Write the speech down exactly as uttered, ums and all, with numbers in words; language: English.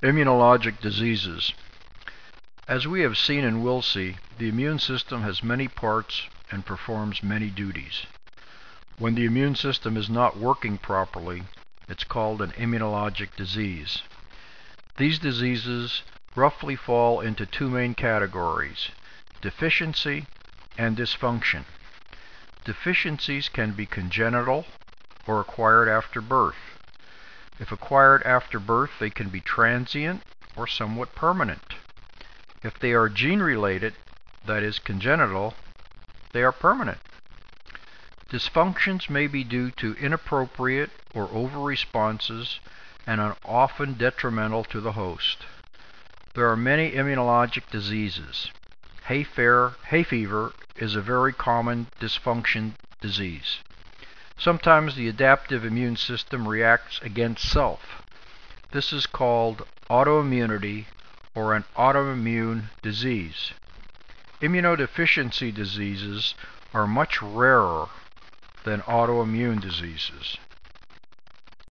Immunologic diseases. As we have seen and will see, the immune system has many parts and performs many duties. When the immune system is not working properly, it's called an immunologic disease. These diseases roughly fall into two main categories: deficiency and dysfunction. Deficiencies can be congenital or acquired after birth. If acquired after birth, they can be transient or somewhat permanent. If they are gene-related, that is congenital, they are permanent. Dysfunctions may be due to inappropriate or over-responses and are often detrimental to the host. There are many immunologic diseases. Hay fever, hay fever is a very common dysfunction disease. Sometimes the adaptive immune system reacts against self. This is called autoimmunity or an autoimmune disease. Immunodeficiency diseases are much rarer than autoimmune diseases.